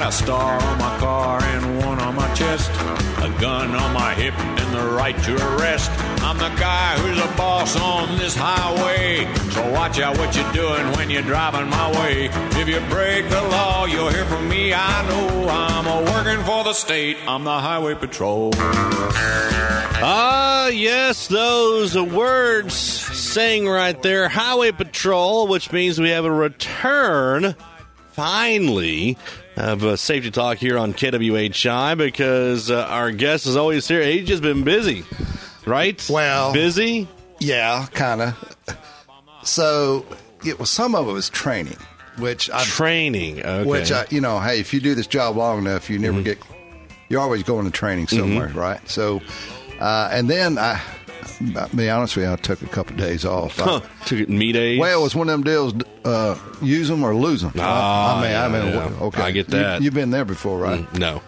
got a star on my car and one on my chest, a gun on my hip and the right to arrest. I'm the guy who's a boss on this highway, so watch out what you're doing when you're driving my way. If you break the law, you'll hear from me. I know I'm working for the state. I'm the Highway Patrol. Yes, those words saying right there, Highway Patrol, which means we have a return, finally, of Safety Talk here on KWHI, because our guest is always here. He's just been busy, right? Well, busy? Yeah, kind of. So, some of it was training, Training, okay. Which, hey, if you do this job long enough, you never you're always going to training somewhere, right? So, and then I'll be honest with you, I took a couple of days off. Took me days? Well, it was one of them deals, use them or lose them. Okay. I get that. You've been there before, right? No.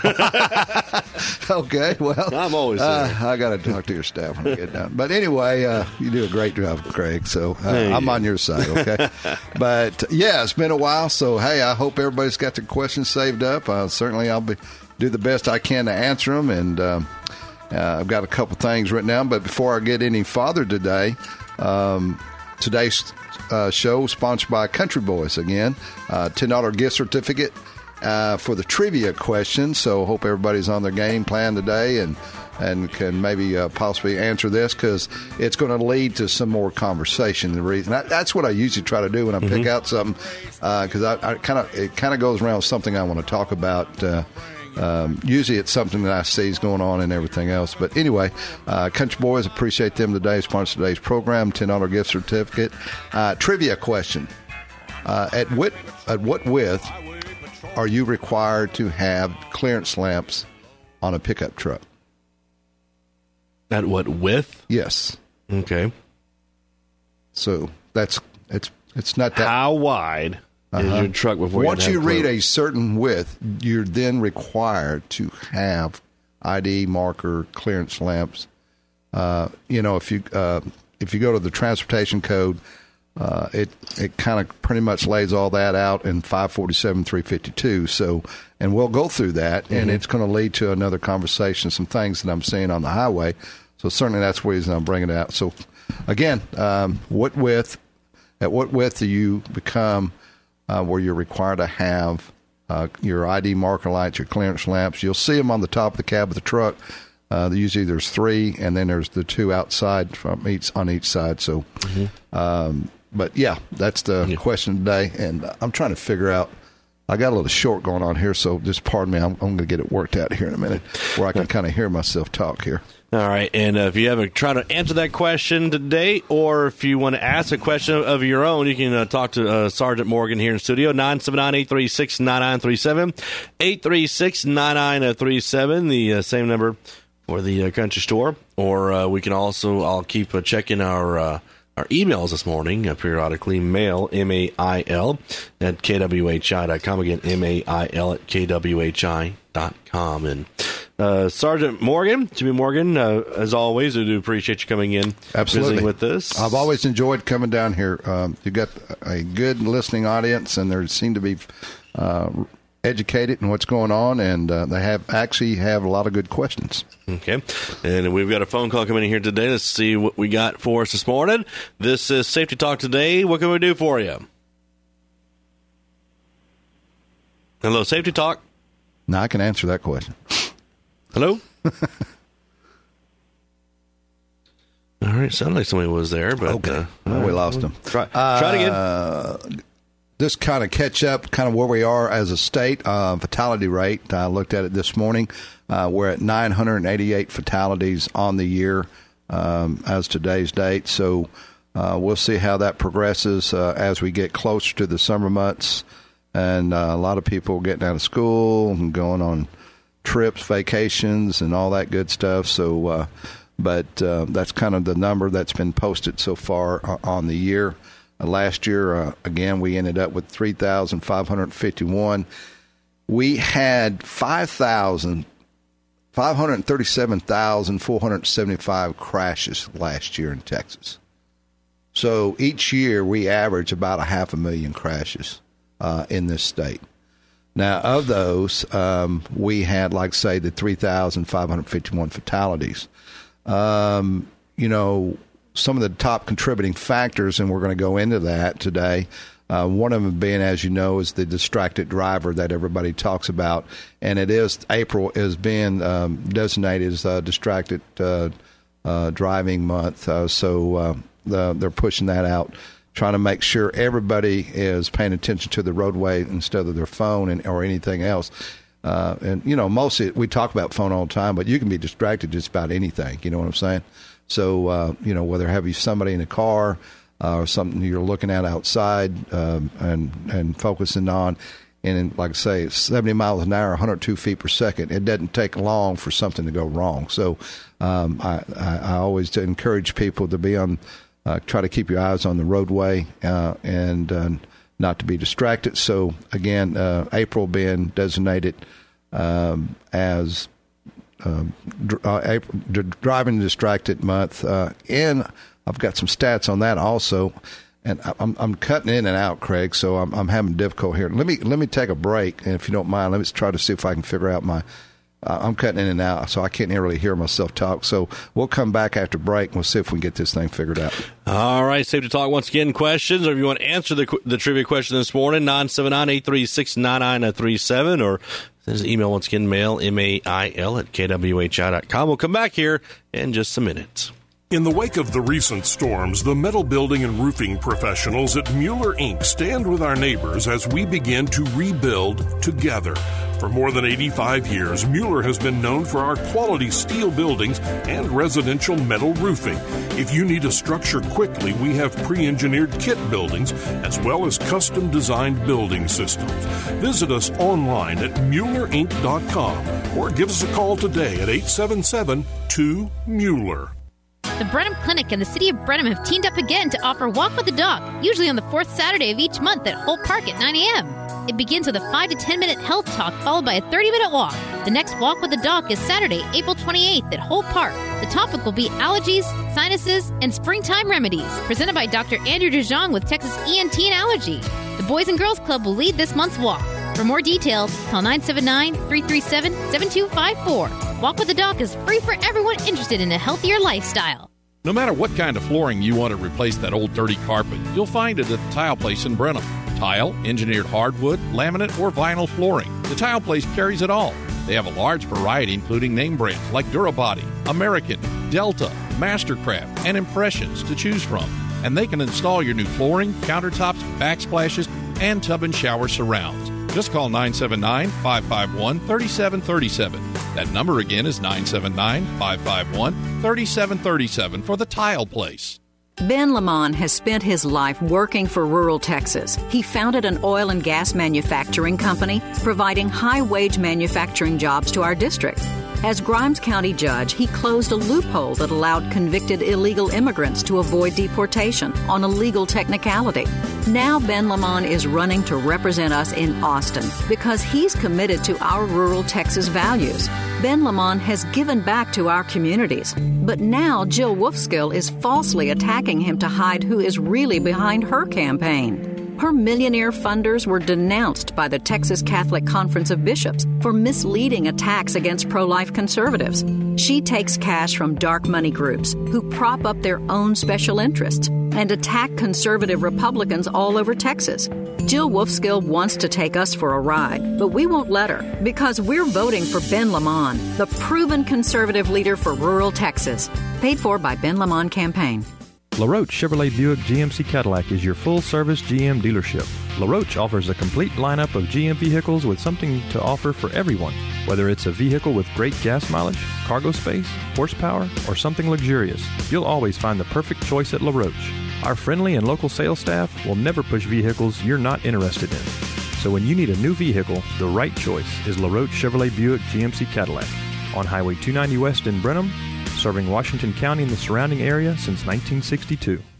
Okay, well. I'm always there. I got to talk to your staff when I get done. But anyway, you do a great job, Craig, so I'm on your side, okay? But, yeah, it's been a while, so, hey, I hope everybody's got their questions saved up. Certainly I'll do the best I can to answer them, and I've got a couple things written down, but before I get any farther today, today's show is sponsored by Country Boys again. $10 gift certificate for the trivia question, so hope everybody's on their game plan today and can maybe possibly answer this, because it's going to lead to some more conversation. The reason that's what I usually try to do when I pick out something, because it kind of goes around something I want to talk about. Usually it's something that I see is going on and everything else. But anyway, Country Boys, appreciate them today, sponsor today's program, $10 gift certificate. Trivia question. At what width are you required to have clearance lamps on a pickup truck? At what width? Yes. Okay. So it's not that. How wide is your truck before once you read a certain width, you're then required to have ID marker clearance lamps. If you go to the transportation code, it kind of pretty much lays all that out in 547-352. So, and we'll go through that, and it's going to lead to another conversation, some things that I'm seeing on the highway. So certainly that's the reason I'm bringing it out. So, again, at what width do you become where you're required to have your ID marker lights, your clearance lamps? You'll see them on the top of the cab of the truck. Usually there's 3, and then there's the 2 outside on each side. So, but yeah, that's the question today. And I'm trying to figure out. I got a little short going on here, so just pardon me. I'm going to get it worked out here in a minute, where I can kind of hear myself talk here. All right, and if you ever try to answer that question today, or if you want to ask a question of your own, you can talk to Sergeant Morgan here in studio, 979-836-9937, 836-9937, the same number for the country store. Or we can also, I'll keep checking our emails this morning, periodically, mail, M-A-I-L, at KWHI.com. Again, M-A-I-L at KWHI.com. And Sergeant Morgan, Jimmy Morgan, as always, I do appreciate you coming in, visiting with us. I've always enjoyed coming down here. You've got a good listening audience, and they seem to be educated in what's going on, and they have a lot of good questions. Okay, and we've got a phone call coming in here today. Let's see what we got for us this morning. This is Safety Talk Today. What can we do for you? Hello, Safety Talk. Now I can answer that question. Hello? All right, sounded like somebody was there, but okay. We lost him. Try it again. Just kind of catch up, kind of where we are as a state. Fatality rate, I looked at it this morning. We're at 988 fatalities on the year as today's date. So we'll see how that progresses as we get closer to the summer months. And a lot of people getting out of school and going on trips, vacations, and all that good stuff. So, but that's kind of the number that's been posted so far on the year. Last year, again, we ended up with 3,551. We had 537,475 crashes last year in Texas. So each year we average about 500,000 crashes in this state. Now, of those, we had, like, say, the 3,551 fatalities. Some of the top contributing factors, and we're going to go into that today. One of them being, as you know, is the distracted driver that everybody talks about. And April is being designated as Distracted Driving Month. So they're pushing that out, trying to make sure everybody is paying attention to the roadway instead of their phone or anything else. Mostly we talk about phone all the time, but you can be distracted just about anything. You know what I'm saying? So, whether have you somebody in a car or something you're looking at outside and focusing on, and like I say, 70 miles an hour, 102 feet per second, it doesn't take long for something to go wrong. So I always encourage people to be on, try to keep your eyes on the roadway and not to be distracted. So, again, April being designated as Driving Distracted Month, and I've got some stats on that also, and I'm cutting in and out, Craig, so I'm having difficulty here. Let me take a break, and if you don't mind, let me try to see if I can figure out my. I'm cutting in and out, so I can't really hear myself talk. So we'll come back after break, and we'll see if we can get this thing figured out. All right, Safe to Talk once again. Questions, or if you want to answer the trivia question this morning, 979-836-9937, or send us an email once again, mail, MAIL at KWHI.com. We'll come back here in just a minute. In the wake of the recent storms, the metal building and roofing professionals at Mueller Inc. stand with our neighbors as we begin to rebuild together. For more than 85 years, Mueller has been known for our quality steel buildings and residential metal roofing. If you need a structure quickly, we have pre-engineered kit buildings as well as custom-designed building systems. Visit us online at MuellerInc.com or give us a call today at 877-2-MUELLER. The Brenham Clinic and the City of Brenham have teamed up again to offer Walk with the Doc, usually on the fourth Saturday of each month at Holt Park at 9 a.m. It begins with a 5 to 10-minute health talk followed by a 30-minute walk. The next Walk with the Doc is Saturday, April 28th at Holt Park. The topic will be allergies, sinuses, and springtime remedies, presented by Dr. Andrew DeJong with Texas ENT and Allergy. The Boys and Girls Club will lead this month's walk. For more details, call 979-337-7254. Walk with the Doc is free for everyone interested in a healthier lifestyle. No matter what kind of flooring you want to replace that old dirty carpet, you'll find it at the Tile Place in Brenham. Tile, engineered hardwood, laminate, or vinyl flooring. The Tile Place carries it all. They have a large variety including name brands like Durabody, American, Delta, Mastercraft, and Impressions to choose from. And they can install your new flooring, countertops, backsplashes, and tub and shower surrounds. Just call 979-551-3737. That number again is 979-551-3737 for the Tile Place. Ben Lamont has spent his life working for rural Texas. He founded an oil and gas manufacturing company, providing high-wage manufacturing jobs to our district. As Grimes County judge, he closed a loophole that allowed convicted illegal immigrants to avoid deportation on a legal technicality. Now Ben Lamont is running to represent us in Austin because he's committed to our rural Texas values. Ben Lamont has given back to our communities, but now Jill Wolfskill is falsely attacking him to hide who is really behind her campaign. Her millionaire funders were denounced by the Texas Catholic Conference of Bishops for misleading attacks against pro-life conservatives. She takes cash from dark money groups who prop up their own special interests and attack conservative Republicans all over Texas. Jill Wolfskill wants to take us for a ride, but we won't let her because we're voting for Ben Lamont, the proven conservative leader for rural Texas. Paid for by Ben Lamont Campaign. LaRoche Chevrolet Buick GMC Cadillac is your full-service GM dealership. LaRoche offers a complete lineup of GM vehicles with something to offer for everyone, whether it's a vehicle with great gas mileage, cargo space, horsepower, or something luxurious. You'll always find the perfect choice at LaRoche. Our friendly and local sales staff will never push vehicles you're not interested in. So when you need a new vehicle, the right choice is LaRoche Chevrolet Buick GMC Cadillac on Highway 290 West in Brenham, serving Washington County and the surrounding area since 1962.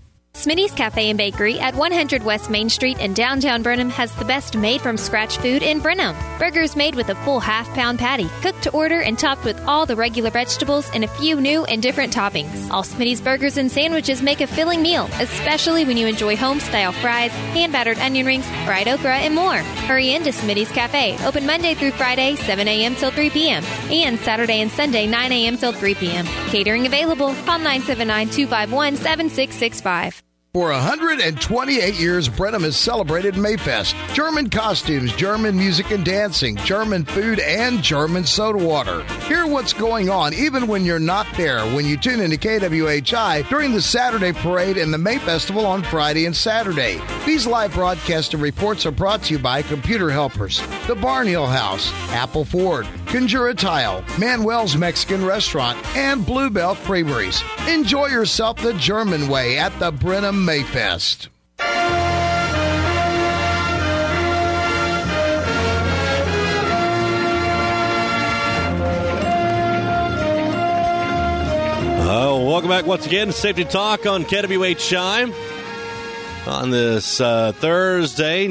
Smitty's Cafe and Bakery at 100 West Main Street in downtown Brenham has the best made-from-scratch food in Brenham. Burgers made with a full half-pound patty, cooked to order and topped with all the regular vegetables and a few new and different toppings. All Smitty's burgers and sandwiches make a filling meal, especially when you enjoy home-style fries, hand-battered onion rings, fried okra, and more. Hurry into Smitty's Cafe, open Monday through Friday, 7 a.m. till 3 p.m., and Saturday and Sunday, 9 a.m. till 3 p.m. Catering available. Call 979-251-7665. For 128 years, Brenham has celebrated Mayfest. German costumes, German music and dancing, German food, and German soda water. Hear what's going on even when you're not there when you tune into KWHI during the Saturday Parade and the May Festival on Friday and Saturday. These live broadcasts and reports are brought to you by Computer Helpers, the Barnhill House, Apple Ford, Conjura Tile, Manuel's Mexican Restaurant, and Bluebell Creameries. Enjoy yourself the German way at the Brenham Mayfest. Welcome back once again to Safety Talk on KWHI. On this Thursday,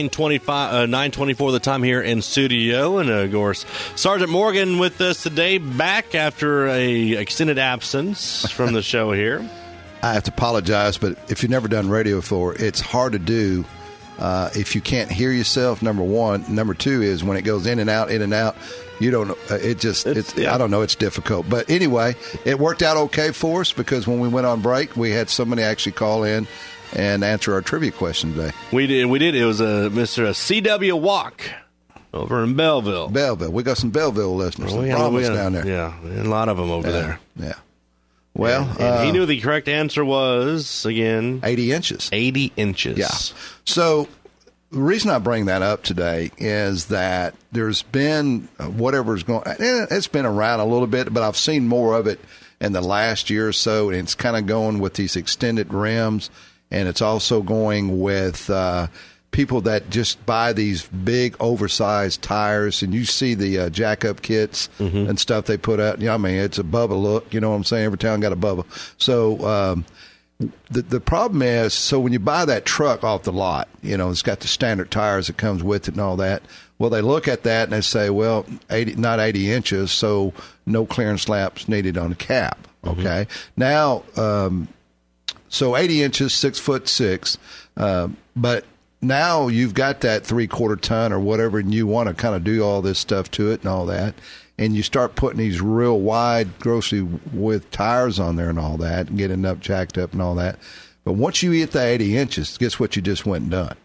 9:24 the time here in studio. And, of course, Sergeant Morgan with us today, back after a extended absence from the show here. I have to apologize, but if you've never done radio before, it's hard to do if you can't hear yourself, number one. Number two is when it goes in and out, you don't know. I don't know. It's difficult. But anyway, it worked out okay for us because when we went on break, we had somebody actually call in and answer our trivia question today. We did. It was Mr. C.W. Walk over in Belleville. We got some Belleville listeners. Down there. Yeah, a lot of them over there. Yeah. Well, and he knew the correct answer was, again, 80 inches. 80 inches. Yeah. So the reason I bring that up today is that there's been whatever's going. It's been around a little bit, but I've seen more of it in the last year or so, and it's kind of going with these extended rims, and it's also going with people that just buy these big oversized tires, and you see the jack-up kits and stuff they put out. I mean, it's a Bubba look. You know what I'm saying? Every town got a Bubba. So the problem is, so when you buy that truck off the lot, it's got the standard tires that comes with it and all that. Well, they look at that and they say, well, not 80 inches, so no clearance laps needed on the cab. Okay. Now, so 80 inches, 6'6", but now you've got that 3/4 ton or whatever, and you want to kind of do all this stuff to it and all that, and you start putting these real wide, grossly width tires on there and all that, and getting up, jacked up and all that. But once you hit the 80 inches, guess what you just went and done?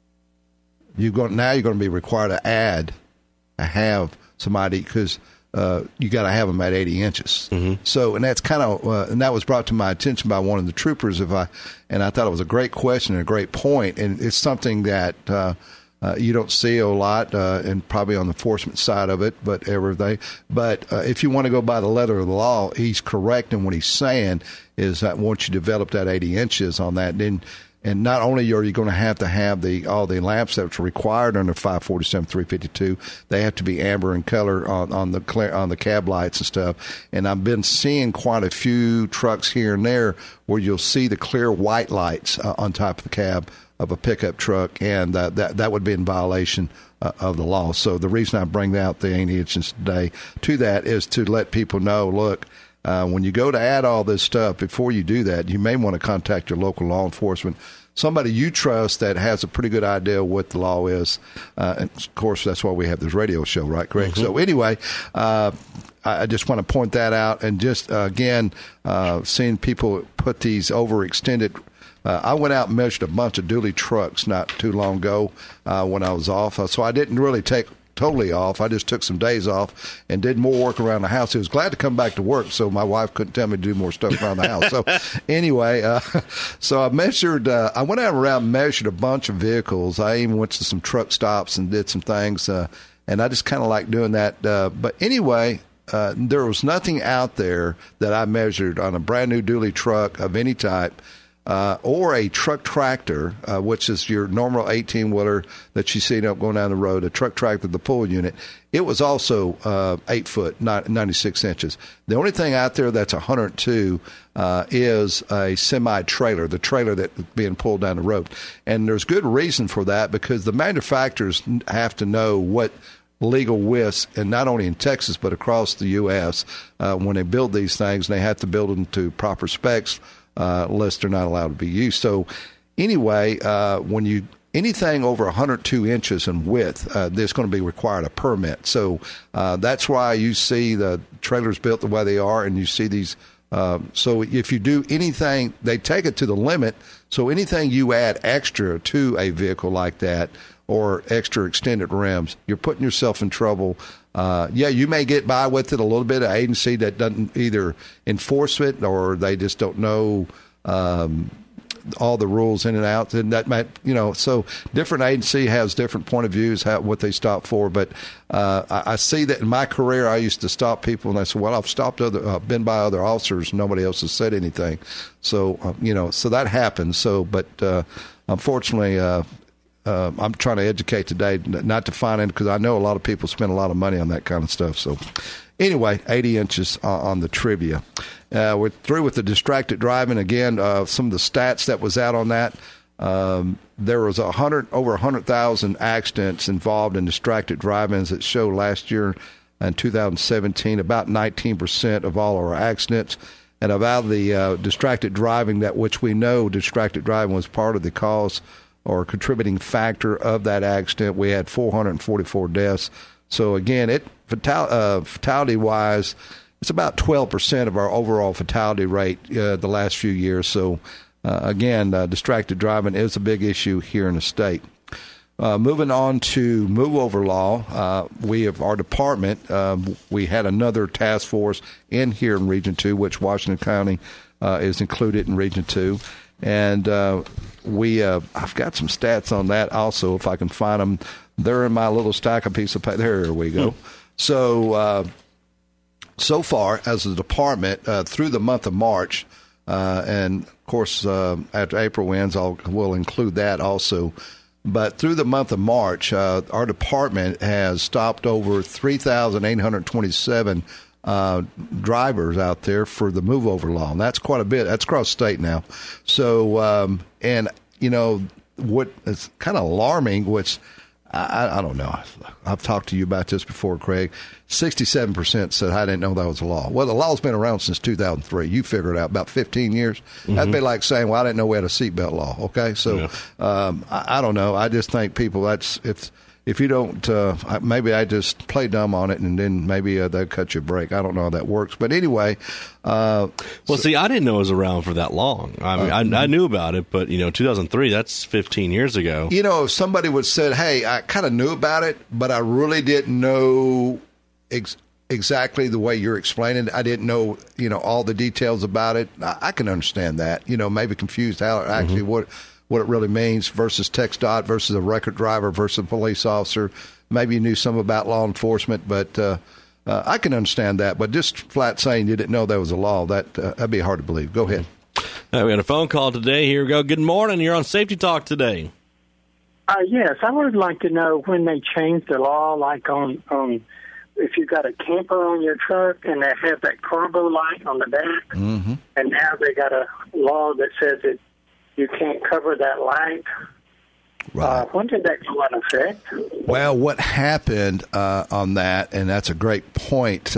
Now you're going to be required to have somebody, because you got to have them at 80 inches. So, and that's kind of, and that was brought to my attention by one of the troopers. And I thought it was a great question and a great point, and it's something that you don't see a lot, and probably on the enforcement side of it, but everything. But if you want to go by the letter of the law, he's correct in what he's saying is that once you develop that 80 inches on that, then. And not only are you going to have all the lamps that's required under 547-352, they have to be amber in color on the cab lights and stuff. And I've been seeing quite a few trucks here and there where you'll see the clear white lights on top of the cab of a pickup truck, and that would be in violation of the law. So the reason I bring out the 80 inches today to that is to let people know, look, when you go to add all this stuff, before you do that, you may want to contact your local law enforcement, somebody you trust that has a pretty good idea what the law is. And of course, that's why we have this radio show, right, Greg? So anyway, I just want to point that out. And just, again, seeing people put these overextended I went out and measured a bunch of dually trucks not too long ago when I was off. So I didn't really take totally off. I just took some days off and did more work around the house. He was glad to come back to work, so my wife couldn't tell me to do more stuff around the house. So anyway, so I measured, I went out around and measured a bunch of vehicles. I even went to some truck stops and did some things, and I just kind of like doing that. But anyway, there was nothing out there that I measured on a brand new dually truck of any type or a truck tractor, which is your normal 18-wheeler that you see going down the road, a truck tractor, the pull unit, it was also 8 foot, 96 inches. The only thing out there that's 102 is a semi-trailer, the trailer that's being pulled down the road. And there's good reason for that, because the manufacturers have to know what legal widths, and not only in Texas but across the U.S., when they build these things, they have to build them to proper specs, lest they're not allowed to be used. So anyway, when anything over 102 inches in width, there's going to be required a permit. So that's why you see the trailers built the way they are, and you see these. So if you do anything, they take it to the limit. So anything you add extra to a vehicle like that, or extra extended rims, you're putting yourself in trouble. You may get by with it a little bit. An agency that doesn't either enforce it, or they just don't know all the rules in and out, and that might, so different agency has different point of views, what they stop for. But I see that in my career, I used to stop people, and I said, well, I've been by other officers, nobody else has said anything. So, so that happens. So, but unfortunately, I'm trying to educate today, not to find it, because I know a lot of people spend a lot of money on that kind of stuff. So anyway, 80 inches on the trivia. We're through with the distracted driving. Again, some of the stats that was out on that. There was over 100,000 accidents involved in distracted driving, as it showed last year in 2017, about 19% of all our accidents. And about the distracted driving, that which we know distracted driving was part of the cause or contributing factor of that accident, we had 444 deaths. So again, fatality-wise, it's about 12% of our overall fatality rate the last few years. So again, distracted driving is a big issue here in the state. Moving on to move-over law, our department, we had another task force in here in Region 2, which Washington County is included in Region 2. And I've got some stats on that also, if I can find them. They're in my little stack of piece of paper. There we go. So far, as a department, through the month of March, and of course, after April ends, we'll include that also. But through the month of March, our department has stopped over 3,827 drivers out there for the move over law. And that's quite a bit. That's across state now. So, what is kind of alarming, which I don't know. I've talked to you about this before, Craig. 67% said, I didn't know that was a law. Well, the law's been around since 2003. You figure it out, about 15 years. Mm-hmm. That'd be like saying, well, I didn't know we had a seatbelt law. Okay. So, I don't know. I just think people, if you don't, maybe I just play dumb on it, and then maybe they'll cut you a break. I don't know how that works. But anyway. See, I didn't know it was around for that long. I mean, I knew about it, but, 2003, that's 15 years ago. If somebody would have said, hey, I kind of knew about it, but I really didn't know exactly the way you're explaining it. I didn't know, all the details about it. I can understand that, maybe confused how it actually what it really means versus text dot versus a record driver versus a police officer. Maybe you knew some about law enforcement, but I can understand that. But just flat saying you didn't know there was a law, that'd be hard to believe. Go ahead. We got a phone call today. Here we go. Good morning. You're on Safety Talk today. Yes, I would like to know when they changed the law, like on if you got a camper on your truck and they have that cargo light on the back, and now they got a law that says that you can't cover that light. Right. When did that go into effect? Well, what happened on that, and that's a great point,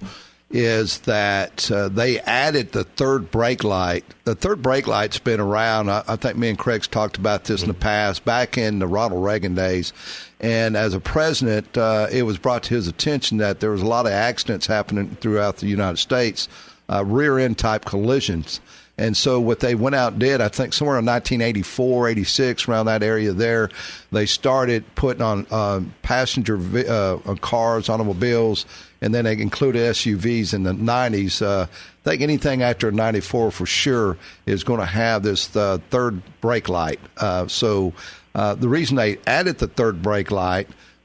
is that they added the third brake light. The third brake light's been around. I think me and Craig's talked about this in the past, back in the Ronald Reagan days. And as a president, it was brought to his attention that there was a lot of accidents happening throughout the United States, rear-end type collisions. And so what they went out and did, I think somewhere in 1984, 86, around that area there, they started putting on passenger cars, automobiles, and then they included SUVs in the 90s. I think anything after 94 for sure is going to have this third brake light. So the reason they added the third brake light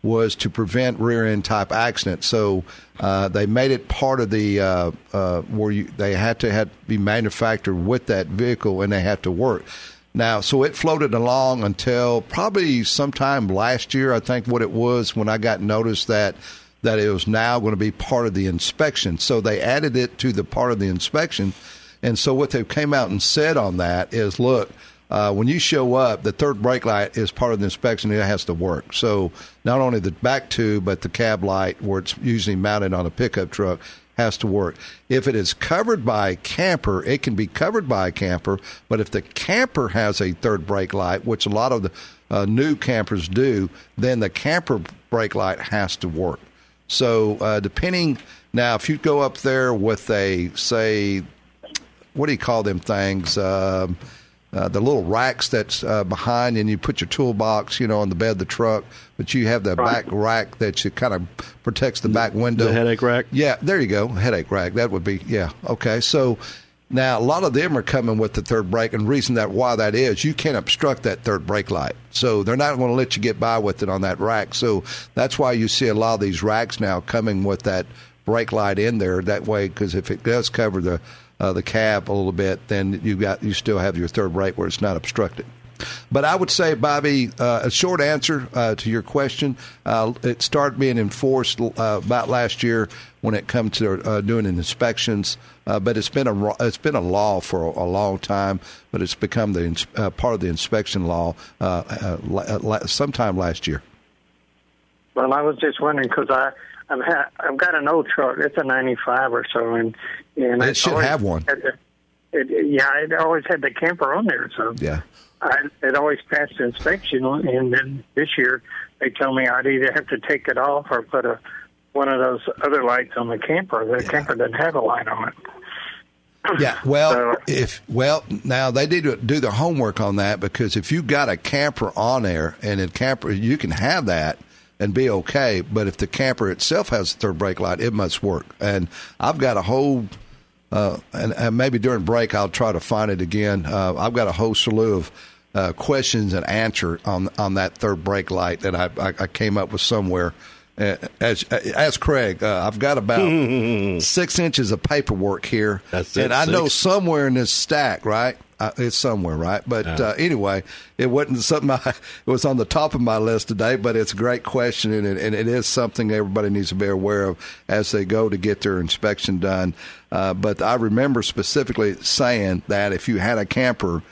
was to prevent rear-end type accidents. So they made it part of the where they had to be manufactured with that vehicle, and they had to work. Now, so it floated along until probably sometime last year, I think what it was, when I got notice that it was now going to be part of the inspection. So they added it to the part of the inspection. And so what they came out and said on that is, look, when you show up, the third brake light is part of the inspection. It has to work. So not only the back tube, but the cab light, where it's usually mounted on a pickup truck, has to work. If it is covered by a camper, it can be covered by a camper. But if the camper has a third brake light, which a lot of the new campers do, then the camper brake light has to work. So depending, now if you go up there with a, say, what do you call them things? The little racks that's behind, and you put your toolbox, on the bed of the truck, but you have the back rack that you kind of protects the back window. The headache rack? Yeah, there you go. Headache rack. That would be, yeah. Okay. So now a lot of them are coming with the third brake, and the reason why that is, you can't obstruct that third brake light. So they're not going to let you get by with it on that rack. So that's why you see a lot of these racks now coming with that brake light in there. That way, because if it does cover the cab a little bit, then you still have your third brake where it's not obstructed. But I would say, Bobby, a short answer to your question, it started being enforced about last year when it comes to doing inspections. But it's been a law for a long time, but it's become the part of the inspection law sometime last year. Well, I was just wondering because I've got an old truck. It's a 95 or so, and it should have one. It always had the camper on there, so yeah, it always passed the inspection. And then this year they told me I'd either have to take it off or put one of those other lights on the camper. The camper doesn't have a light on it. Yeah, now they did do their homework on that, because if you've got a camper on there and a camper, you can have that and be okay. But if the camper itself has a third brake light, it must work. And I've got a whole, and maybe during break I'll try to find it again. I've got a whole slew of questions and answer on that third brake light that I came up with somewhere. Ask Craig. I've got about 6 inches of paperwork here. That's it. And I know somewhere in this stack, right? It's somewhere, right? But anyway, it wasn't something it was on the top of my list today, but it's a great question, and it is something everybody needs to be aware of as they go to get their inspection done. But I remember specifically saying that if you had a camper,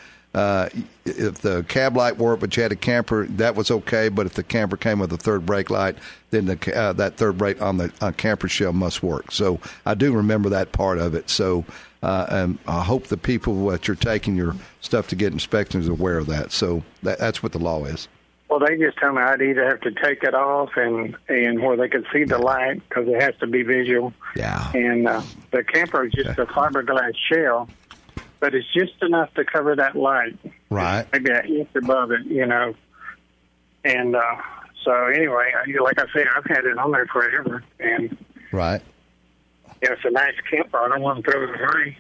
if the cab light worked but you had a camper, that was okay. But if the camper came with a third brake light, then that third brake on the camper shell must work. So I do remember that part of it. So and I hope the people that you're taking your stuff to get inspections are aware of that. So that's what the law is. Well, they just told me I'd either have to take it off and where they could see the light, because it has to be visual. Yeah. And the camper is just a fiberglass shell, but it's just enough to cover that light. Right. Maybe an inch above it, And so anyway, like I said, I've had it on there forever. And right. It's a nice camper. I don't want to throw it away.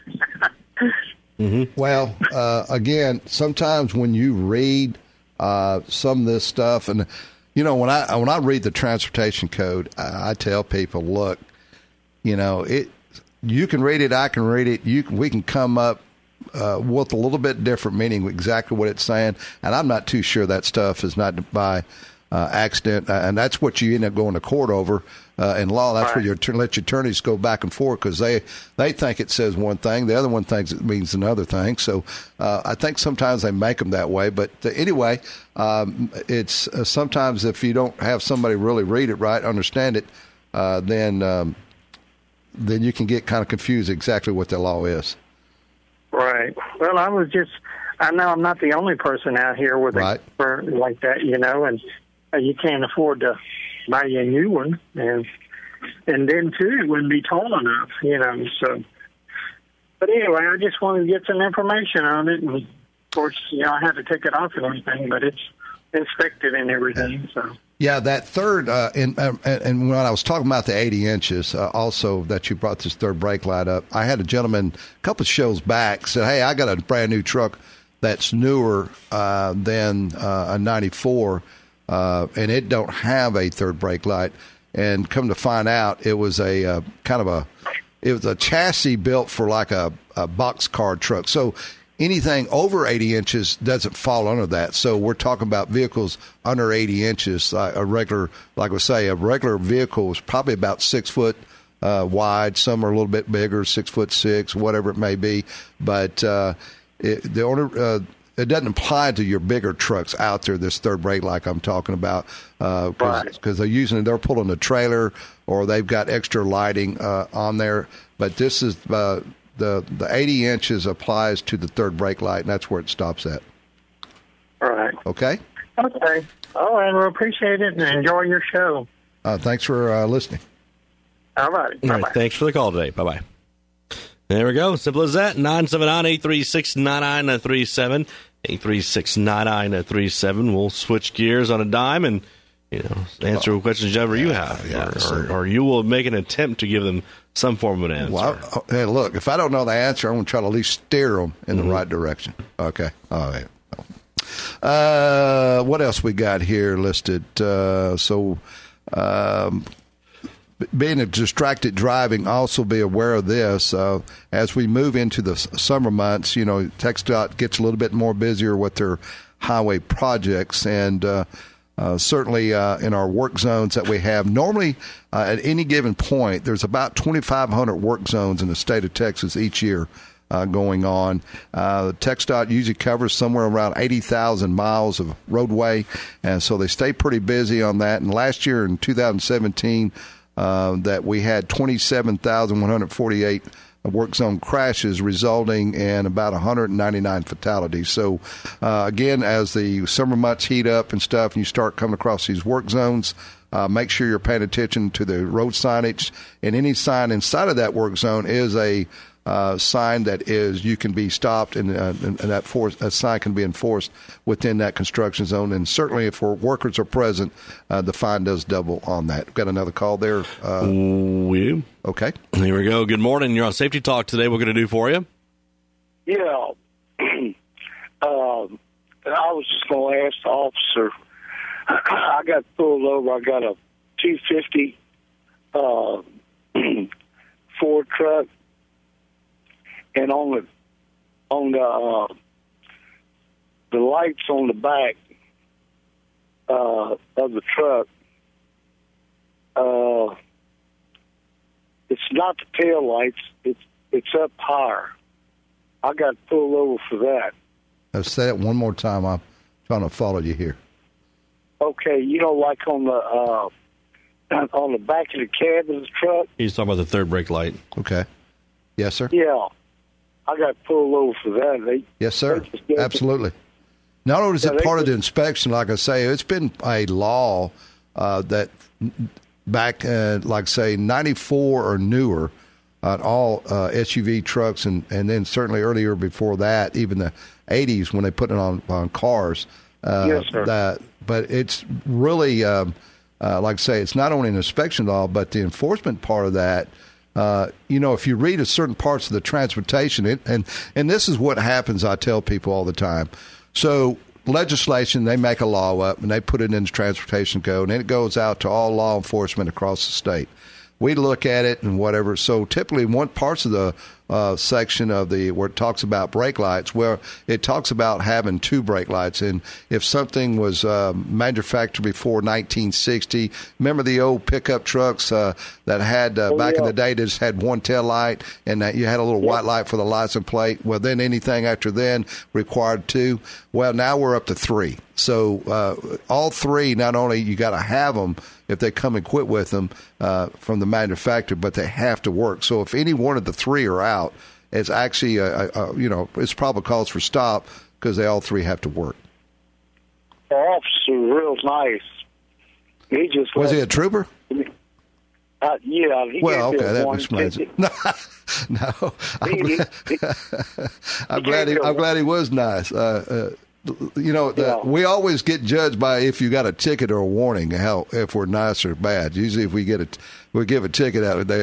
Mm-hmm. Well, again, sometimes when you read some of this stuff, and when I read the transportation code, I tell people, look, you can read it, I can read it, we can come up with a little bit different meaning, exactly what it's saying, and I'm not too sure that stuff is not by accident, and that's what you end up going to court over. In law, that's where you let your attorneys go back and forth, because they think it says one thing, the other one thinks it means another thing. So I think sometimes they make them that way. But anyway, it's sometimes if you don't have somebody really read it right, understand it, then you can get kind of confused exactly what the law is. Right. Well, I know I'm not the only person out here with a camper like that, and you can't afford to buy you a new one, and then too it wouldn't be tall enough, So, but anyway, I just wanted to get some information on it, and of course, I had to take it off and everything, but it's inspected and everything. So yeah, that third, and when I was talking about the 80 inches, also that you brought this third brake light up, I had a gentleman a couple of shows back said, "Hey, I got a brand new truck that's newer than a 94." and it don't have a third brake light. And come to find out, it was a it was a chassis built for like a boxcar truck. So anything over 80 inches doesn't fall under that. So we're talking about vehicles under 80 inches. A regular vehicle is probably about 6 foot wide. Some are a little bit bigger, 6'6", whatever it may be. But it doesn't apply to your bigger trucks out there, this third brake like I'm talking about, because they're pulling a trailer or they've got extra lighting on there. But this is the 80 inches applies to the third brake light, and that's where it stops at. All right. Okay? Okay. All right. Well, appreciate it and enjoy your show. Thanks for listening. All right. All right. Thanks for the call today. Bye-bye. There we go. Simple as that. 979-836-9937. 836-9937. We'll switch gears on a dime and answer questions ever you have. Or you will make an attempt to give them some form of an answer. Well, hey, look, if I don't know the answer, I'm going to try to at least steer them in the right direction. Okay. All right. What else we got here listed? Being a distracted driving, also be aware of this. As we move into the summer months, TxDOT gets a little bit more busier with their highway projects, and certainly in our work zones that we have. Normally, at any given point, there's about 2,500 work zones in the state of Texas each year going on. TxDOT usually covers somewhere around 80,000 miles of roadway, and so they stay pretty busy on that. And last year in 2017, that we had 27,148 work zone crashes, resulting in about 199 fatalities. So, again, as the summer months heat up and stuff, and you start coming across these work zones, make sure you're paying attention to the road signage. And any sign inside of that work zone is a sign that is you can be stopped, and that sign can be enforced within that construction zone. And certainly, if workers are present, the fine does double on that. We've got another call there. We do. Okay. Here we go. Good morning. You're on Safety Talk today. What are we going to do for you? Yeah. I was just going to ask the officer. I got pulled over. I got a 250 Ford truck. And on the lights on the back of the truck, it's not the tail lights. It's up higher. I got pulled over for that. Let's say it one more time. I'm trying to follow you here. Okay, like on the back of the cab of the truck. He's talking about the third brake light. Okay. Yes, sir. Yeah. I got pulled over for that. Yes, sir. Absolutely. Not only is it part of the inspection, like I say, it's been a law that back, like say, 94 or newer, all SUV trucks, and then certainly earlier before that, even the 80s when they put it on cars. Yes, sir. But it's really, like I say, it's not only an inspection law, but the enforcement part of that. If you read a certain parts of the transportation, and this is what happens, I tell people all the time. So legislation, they make a law up, and they put it in the transportation code, and it goes out to all law enforcement across the state. We look at it and whatever. So typically one parts of the section of where it talks about brake lights, where it talks about having two brake lights. And if something was manufactured before 1960, remember the old pickup trucks that had back in the day, they just had one tail light, and that you had a little white light for the license plate. Well, then anything after then required two. Well, now we're up to three. So all three, not only you got to have them if they come equipped with them from the manufacturer, but they have to work. So if any one of the three are out, it's actually it's probable cause for stop because they all three have to work. The officer was real nice. He just was he a trooper? Yeah. He well, okay, that explains it. No, I'm glad he was nice. We always get judged by if you got a ticket or a warning, if we're nice or bad. Usually, if we give a ticket out, he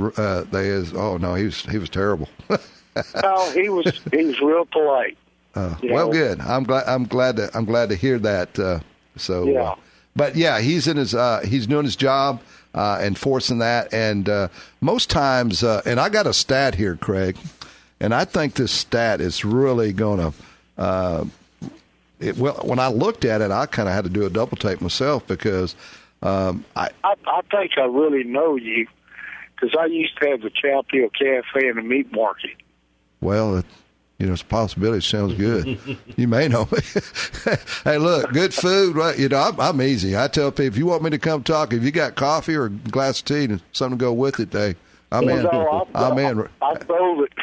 was terrible. No, he was real polite. Well, good. I'm glad to hear that. But yeah, he's in his he's doing his job, enforcing that. And most times, and I got a stat here, Craig, and I think this stat is really going to. Well, when I looked at it, I kind of had to do a double take myself because I think I really know you because I used to have the Chowfield Cafe in the meat market. Well, it's a possibility. It sounds good. You may know me. Hey, look, good food, right? I'm easy. I tell people, if you want me to come talk, if you got coffee or a glass of tea and something to go with it, I'm in. I'm in. I drove it.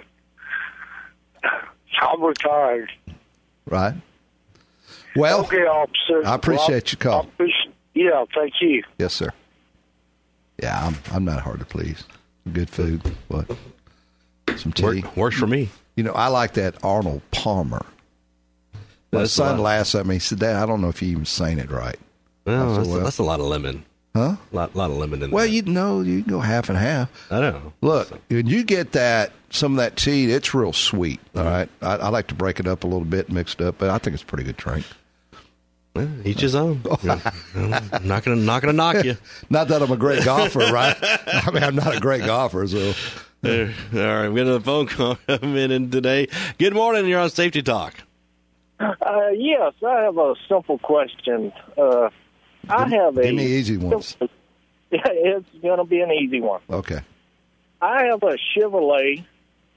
I'm retired. Right. Well, okay, officer. I appreciate your call. Yeah, thank you. Yes, sir. Yeah, I'm not hard to please. Good food, but some tea works for me. I like that Arnold Palmer. My son laughs at me. He said, "Dad, I don't know if you even saying it right." Well, that's a lot of lemon. Huh? A lot of lemon in there. Well, you can go half and half. I know. Look, when you get some of that tea, it's real sweet. All right, I like to break it up a little bit, mix it up, but I think it's a pretty good drink. Well, each his own. I'm not gonna knock you. Not that I'm a great golfer, right? I mean, I'm not a great golfer, so. All right, we got another phone call coming in today. Good morning. You're on Safety Talk. Yes, I have a simple question. I have give me easy ones. It's going to be an easy one. Okay. I have a Chevrolet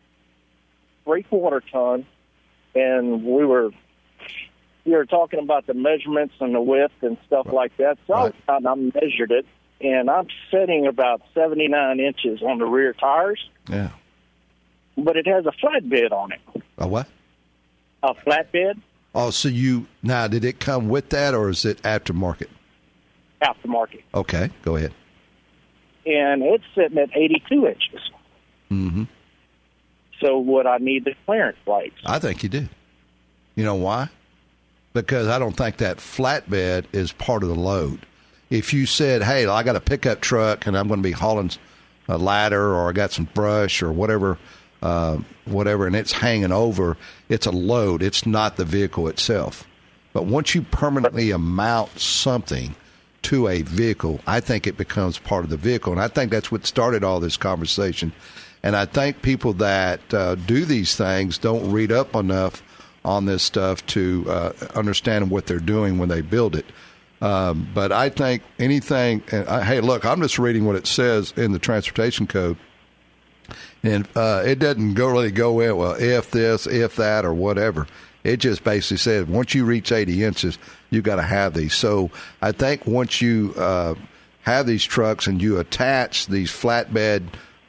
3/4 ton, and we were talking about the measurements and the width and stuff like that. So I measured it, and I'm sitting about 79 inches on the rear tires. Yeah. But it has a flatbed on it. A what? A flatbed. Oh, so did it come with that, or is it aftermarket? Aftermarket. Okay, go ahead. And it's sitting at 82 inches. Mm-hmm. So would I need the clearance plates? I think you do. You know why? Because I don't think that flatbed is part of the load. If you said, hey, I got a pickup truck and I'm going to be hauling a ladder or I got some brush or whatever, and it's hanging over, it's a load. It's not the vehicle itself. But once you permanently mount something to a vehicle, I think it becomes part of the vehicle. And I think that's what started all this conversation. And I think people that do these things don't read up enough on this stuff to understand what they're doing when they build it. But I think anything, hey, look, I'm just reading what it says in the transportation code. And it doesn't really go in, well, if this, if that, or whatever. It just basically says once you reach 80 inches, you got to have these. So I think once you have these trucks and you attach these flatbed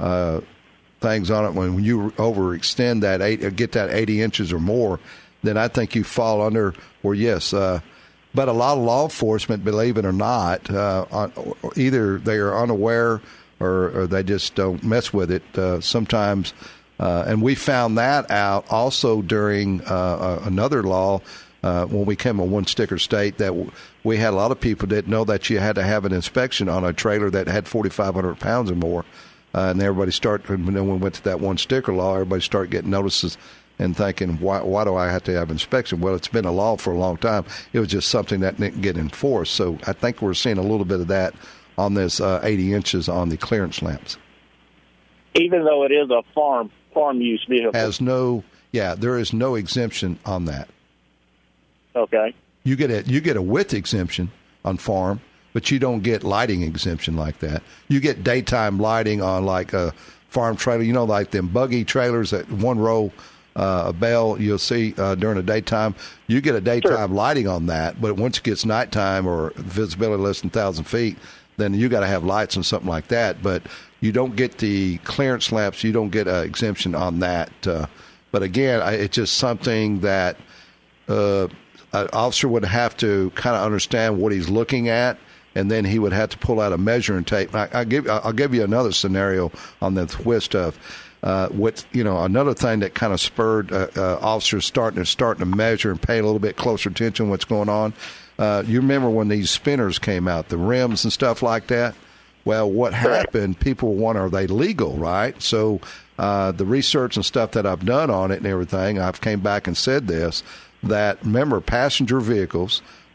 things on it, when you overextend that, get that 80 inches or more, then I think you fall under, or yes. But a lot of law enforcement, believe it or not, either they are unaware or they just don't mess with it sometimes. And we found that out also during another law when we came a one-sticker state, that we had a lot of people that know that you had to have an inspection on a trailer that had 4,500 pounds or more. And everybody when we went to that one-sticker law, everybody started getting notices and thinking, why do I have to have inspection? Well, it's been a law for a long time. It was just something that didn't get enforced. So I think we're seeing a little bit of that on this 80 inches on the clearance lamps. Even though it is a farm use vehicle. There is no exemption on that. Okay. You get a width exemption on farm, but you don't get lighting exemption like that. You get daytime lighting on like a farm trailer, like them buggy trailers that one row a bell you'll see during the daytime. You get a daytime lighting on that, but once it gets nighttime or visibility less than 1,000 feet, then you got to have lights and something like that. But you don't get the clearance lamps. You don't get an exemption on that. But again, it's just something that an officer would have to kind of understand what he's looking at, and then he would have to pull out a measuring tape. I'll give you another scenario on the twist stuff. Another thing that kind of spurred officers starting to measure and pay a little bit closer attention to what's going on. You remember when these spinners came out, the rims and stuff like that? Well, what happened, people wonder, are they legal, right? So the research and stuff that I've done on it and everything, I've came back and said this, that remember passenger vehicles,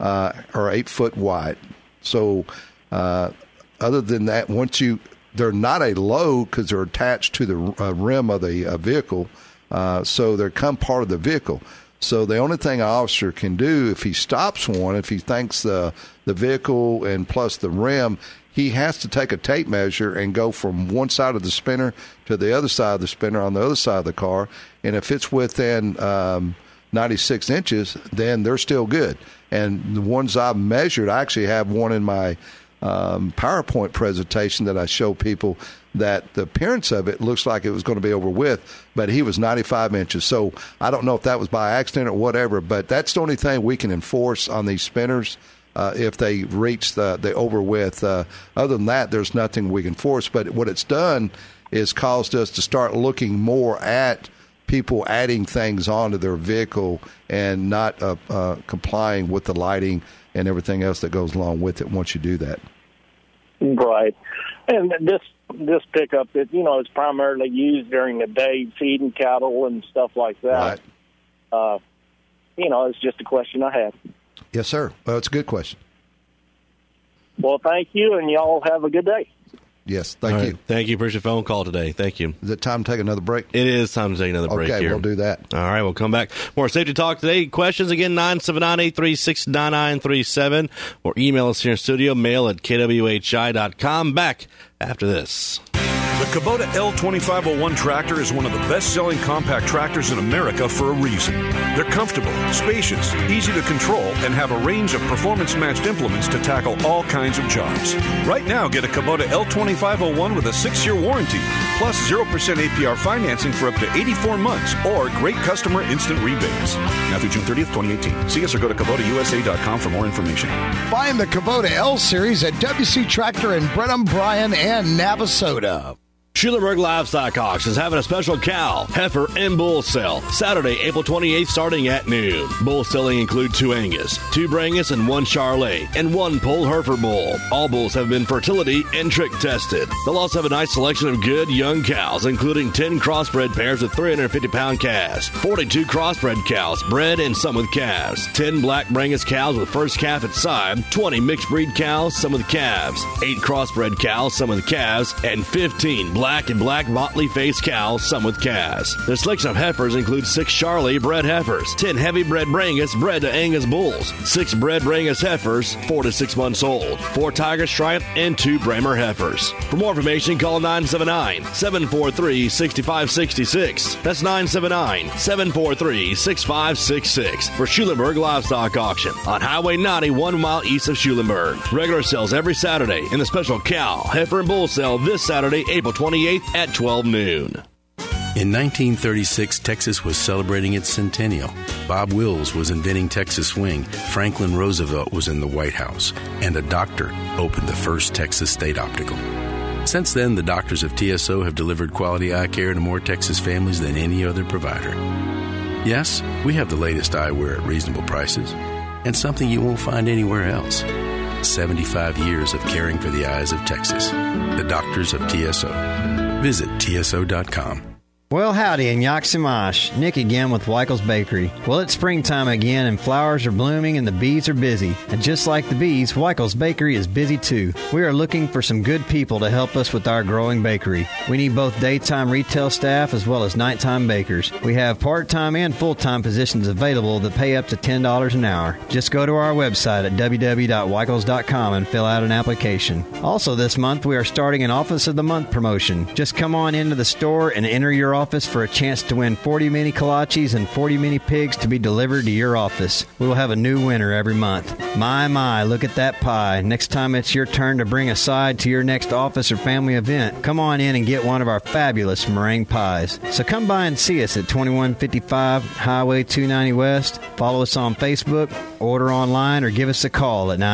are 8 foot wide. So other than that, they're not a load because they're attached to the rim of the vehicle, so they become part of the vehicle. So the only thing an officer can do if he stops one, if he thinks the vehicle and plus the rim, he has to take a tape measure and go from one side of the spinner to the other side of the spinner on the other side of the car. And if it's within 96 inches, then they're still good. And the ones I've measured, I actually have one in my PowerPoint presentation that I show people that the appearance of it looks like it was going to be over width, but he was 95 inches. So I don't know if that was by accident or whatever, but that's the only thing we can enforce on these spinners if they reach the over width. Other than that, there's nothing we can force. But what it's done is caused us to start looking more at people adding things onto their vehicle and not complying with the lighting and everything else that goes along with it once you do that. Right. And this pickup, is primarily used during the day feeding cattle and stuff like that. Right. It's just a question I had. Yes, sir. Well, it's a good question. Well, thank you, and y'all have a good day. Yes, thank you. Thank you. Appreciate your phone call today. Thank you. Is it time to take another break? It is time to take another break here. Okay, we'll do that. All right, we'll come back. More Safety Talk today. Questions, again, 979-836-9937. Or email us here in studio, mail at kwhi.com. Back after this. The Kubota L2501 tractor is one of the best-selling compact tractors in America for a reason. They're comfortable, spacious, easy to control, and have a range of performance-matched implements to tackle all kinds of jobs. Right now, get a Kubota L2501 with a 6-year warranty, plus 0% APR financing for up to 84 months, or great customer instant rebates. Now through June 30th, 2018. See us or go to KubotaUSA.com for more information. Find the Kubota L Series at WC Tractor in Brenham, Bryan, and Navasota. Schulenburg Livestock Auction is having a special cow, heifer, and bull sale Saturday, April 28th, starting at noon. Bull selling include 2 Angus, 2 Brangus, and 1 Charolais, and 1 Poll Hereford bull. All bulls have been fertility and trick tested. They'll also have a nice selection of good young cows, including 10 crossbred pairs with 350-pound calves, 42 crossbred cows, bred and some with calves, 10 black Brangus cows with first calf at side, 20 mixed breed cows, some with calves, 8 crossbred cows, some with calves, and 15 black and black motley-faced cows, some with calves. The selection of heifers includes 6 Charolais bred heifers, 10 heavy bred Brangus bred to Angus bulls, 6 bred Brangus heifers, 4 to 6 months old, 4 Tiger Stripe, and 2 Bremer heifers. For more information, call 979-743-6566. That's 979-743-6566 for Schulenburg Livestock Auction on Highway 90, 1 mile east of Schulenburg. Regular sales every Saturday, and the special cow, heifer, and bull sale this Saturday, April 28th at 12 noon. In 1936, Texas was celebrating its centennial. Bob Wills was inventing Texas swing. Franklin Roosevelt was in the White House. And a doctor opened the first Texas State Optical. Since then, the doctors of TSO have delivered quality eye care to more Texas families than any other provider. Yes, we have the latest eyewear at reasonable prices, and something you won't find anywhere else. 75 years of caring for the eyes of Texas. The doctors of TSO. Visit TSO.com. Well, howdy in Yaxamash. Nick again with Weichels Bakery. Well, it's springtime again and flowers are blooming and the bees are busy. And just like the bees, Weichels Bakery is busy too. We are looking for some good people to help us with our growing bakery. We need both daytime retail staff as well as nighttime bakers. We have part-time and full-time positions available that pay up to $10 an hour. Just go to our website at www.weichels.com and fill out an application. Also this month, we are starting an Office of the Month promotion. Just come on into the store and enter your office for a chance to win 40 mini kolaches and 40 mini pigs to be delivered to your office. We will have a new winner every month. My, look at that pie. Next time it's your turn to bring a side to your next office or family event, come on in and get one of our fabulous meringue pies. So come by and see us at 2155 Highway 290 West. Follow us on Facebook, order online, or give us a call at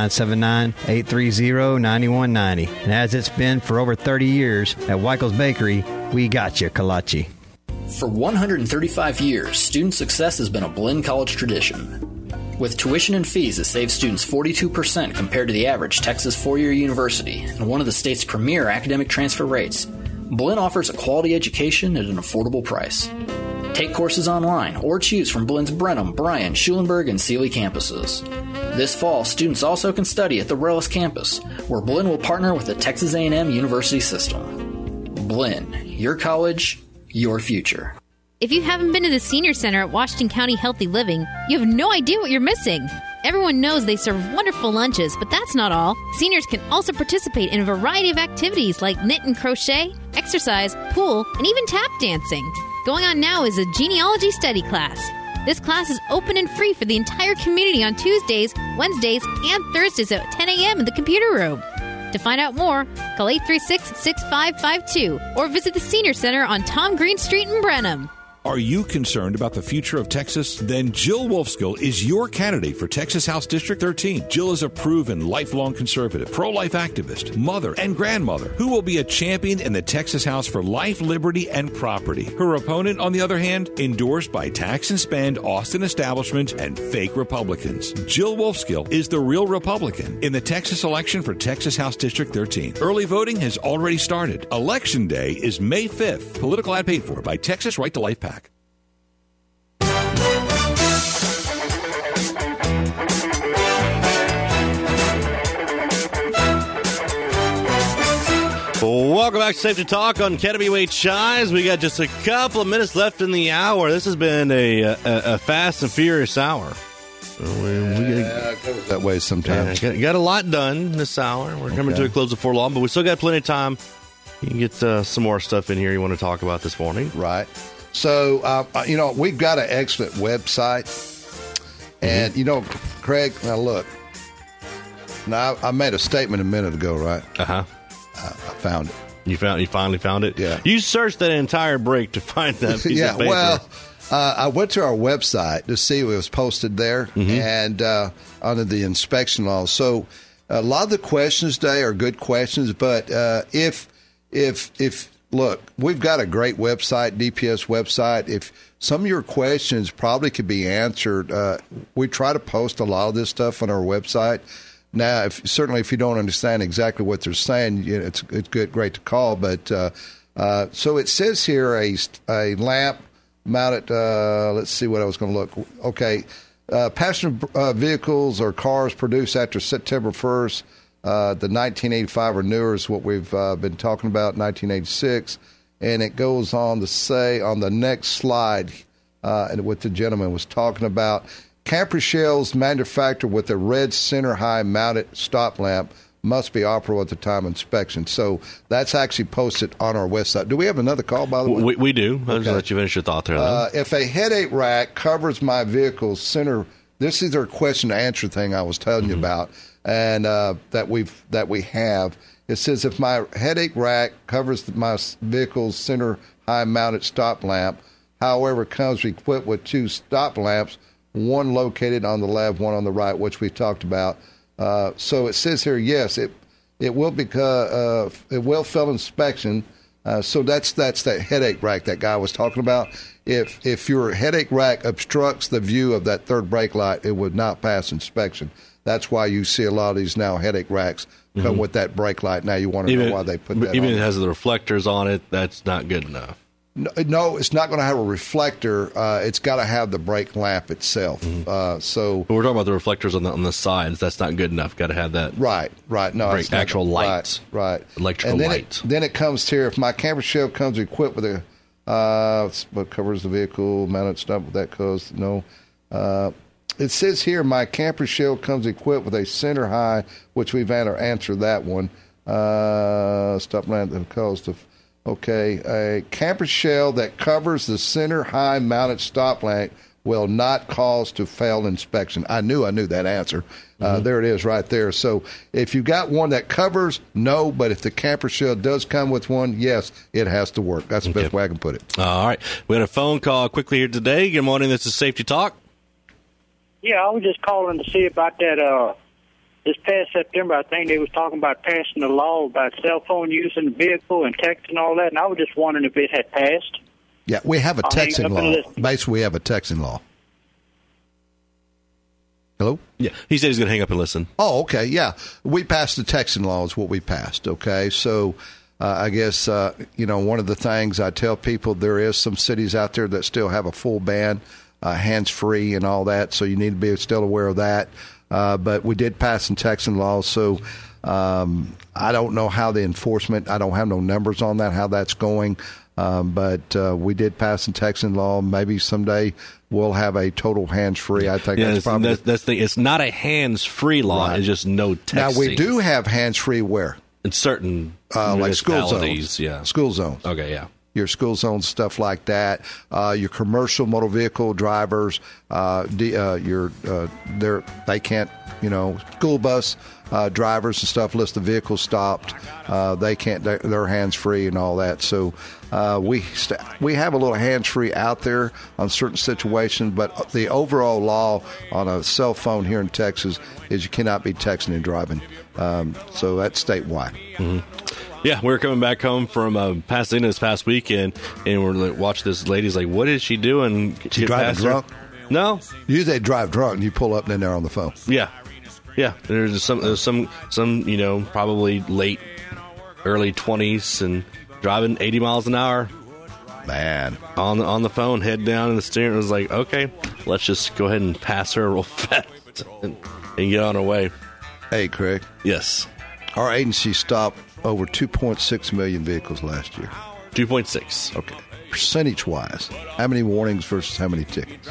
979-830-9190. And as it's been for over 30 years, at Weichels Bakery, we got you, kolache. For 135 years, student success has been a Blinn College tradition. With tuition and fees that save students 42% compared to the average Texas four-year university and one of the state's premier academic transfer rates, Blinn offers a quality education at an affordable price. Take courses online or choose from Blinn's Brenham, Bryan, Schulenburg, and Sealy campuses. This fall, students also can study at the Rellis campus, where Blinn will partner with the Texas A&M University System. Blinn, your college, your future. If you haven't been to the Senior Center at Washington County Healthy Living, you have no idea what you're missing. Everyone knows they serve wonderful lunches, but that's not all. Seniors can also participate in a variety of activities like knit and crochet, exercise, pool, and even tap dancing. Going on now is a genealogy study class. This class is open and free for the entire community on Tuesdays, Wednesdays, and Thursdays at 10 a.m. in the computer room. To find out more, call 836-6552 or visit the Senior Center on Tom Green Street in Brenham. Are you concerned about the future of Texas? Then Jill Wolfskill is your candidate for Texas House District 13. Jill is a proven lifelong conservative, pro-life activist, mother, and grandmother who will be a champion in the Texas House for life, liberty, and property. Her opponent, on the other hand, endorsed by tax and spend, Austin establishment, and fake Republicans. Jill Wolfskill is the real Republican in the Texas election for Texas House District 13. Early voting has already started. Election Day is May 5th. Political ad paid for by Texas Right to Life PAC. Welcome back to Safety Talk on KWHIs. We got just a couple of minutes left in the hour. This has been a fast and furious hour. It goes that way sometimes. Got a lot done this hour. We're coming to a close before long, but we still got plenty of time. You can get some more stuff in here you want to talk about this morning. Right. So, we've got an excellent website. And, Craig, now look. Now, I made a statement a minute ago, right? Uh-huh. I found it. You finally found it? Yeah. You searched that entire break to find that piece of paper. Well, I went to our website to see what was posted there and under the inspection laws. So a lot of the questions today are good questions, but if look, we've got a great website, DPS website. If some of your questions probably could be answered, we try to post a lot of this stuff on our website. Now, if you don't understand exactly what they're saying, it's great to call. But so it says here a lamp mounted. Let's see what I was going to look. Okay, passenger vehicles or cars produced after September 1st, the 1985 or newer is what we've been talking about. 1986, and it goes on to say on the next slide, and what the gentleman was talking about. Camper shells manufactured with a red center high mounted stop lamp must be operable at the time of inspection. So that's actually posted on our website. Do we have another call, by the way? We do. I'll just let you finish your thought there. If a headache rack covers my vehicle's center, this is our question and answer thing I was telling you about, and that we have. It says if my headache rack covers my vehicle's center high mounted stop lamp, however, comes equipped with two stop lamps, one located on the left, one on the right, which we've talked about. So it says here, yes, it will fail inspection. So that's that headache rack that guy was talking about. If your headache rack obstructs the view of that third brake light, it would not pass inspection. That's why you see a lot of these now headache racks come with that brake light. Now you want to know why they put that on. Even if it has the reflectors on it, that's not good enough. No, it's not going to have a reflector. It's got to have the brake lamp itself. So but we're talking about the reflectors on the sides. That's not good enough. Got to have that. Right. No, it's actual lights. Right. Electrical lights. Then it comes here. If my camper shell comes equipped with a what covers the vehicle mounted stop with that cause no. It says here my camper shell comes equipped with a center high, which we've answered that one. Stop lamp that caused the. Okay, a camper shell that covers the center high mounted stop lamp will not cause to fail inspection. I knew that answer. There it is right there. So if you got one that covers, no, but if the camper shell does come with one, yes, it has to work. That's the best way I can put it. All right. We had a phone call quickly here today. Good morning. This is Safety Talk. Yeah, I was just calling to see about that. This past September, I think they was talking about passing a law about cell phone use in the vehicle and text and all that, and I was just wondering if it had passed. Yeah, we have a texting law. Basically, we have a texting law. Hello? Yeah, he said he's going to hang up and listen. Oh, okay, yeah. We passed the texting law is what we passed, okay? So I guess, one of the things I tell people, there is some cities out there that still have a full ban, hands-free and all that, so you need to be still aware of that. but we did pass some texting laws. So I don't know how the enforcement. I don't have no numbers on that, how that's going. But we did pass some texting law. Maybe someday we'll have a total hands-free. I think that's probably that's the. It's not a hands-free law. Right. It's just no texting. Now we do have hands-free where in certain like school municipalities, zones. Yeah, school zones. Okay, yeah. Your school zones, stuff like that. Your commercial motor vehicle drivers, they can't, school bus drivers and stuff, unless the vehicle's stopped, they can't, they're hands-free and all that. So we have a little hands-free out there on certain situations, but the overall law on a cell phone here in Texas is you cannot be texting and driving. So that's statewide. Mm-hmm. Yeah, we were coming back home from Pasadena this past weekend, and we're like, watching this lady's like, what is she doing? She driving drunk? No. Usually they drive drunk, and you pull up and then they're on the phone. Yeah. There's some probably late, early 20s and driving 80 miles an hour. Man. On the phone, head down in the steering. It was like, okay, let's just go ahead and pass her real fast and get on our way. Hey, Craig. Yes. Our agency stopped over 2.6 million vehicles last year. 2.6. Okay. Percentage-wise, how many warnings versus how many tickets?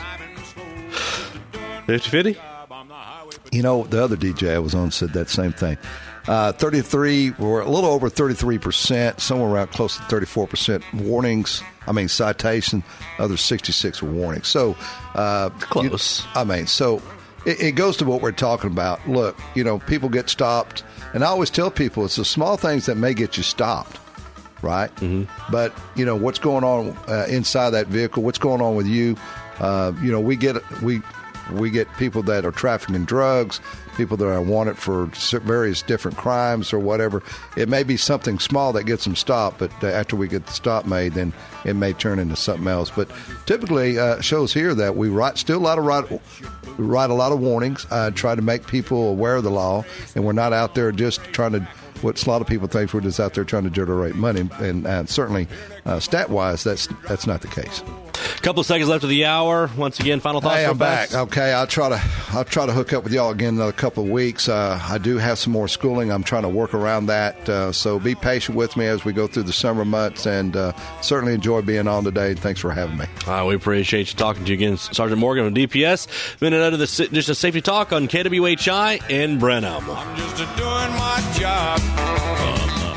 50-50? The other DJ I was on said that same thing. 33, or a little over 33%, somewhere around close to 34% citation, other 66 were warnings. So, close. So it goes to what we're talking about. Look, people get stopped, and I always tell people it's the small things that may get you stopped, right? Mm-hmm. But, what's going on inside that vehicle, what's going on with you, we get people that are trafficking drugs, people that are wanted for various different crimes or whatever. It may be something small that gets them stopped, but after we get the stop made, then it may turn into something else. But typically, shows here that we write a lot of warnings, try to make people aware of the law, and we're not out there just trying to. What a lot of people think we're just out there trying to generate money, and certainly stat-wise, that's not the case. A couple of seconds left of the hour. Once again, final thoughts. Hey, I'm back. Okay, I'll try to hook up with y'all again in another couple of weeks. I do have some more schooling. I'm trying to work around that. So be patient with me as we go through the summer months, and certainly enjoy being on today. Thanks for having me. We appreciate you talking to you again, Sergeant Morgan from DPS. Been another edition of Safety Talk on KWHI in Brenham. I'm just doing my job.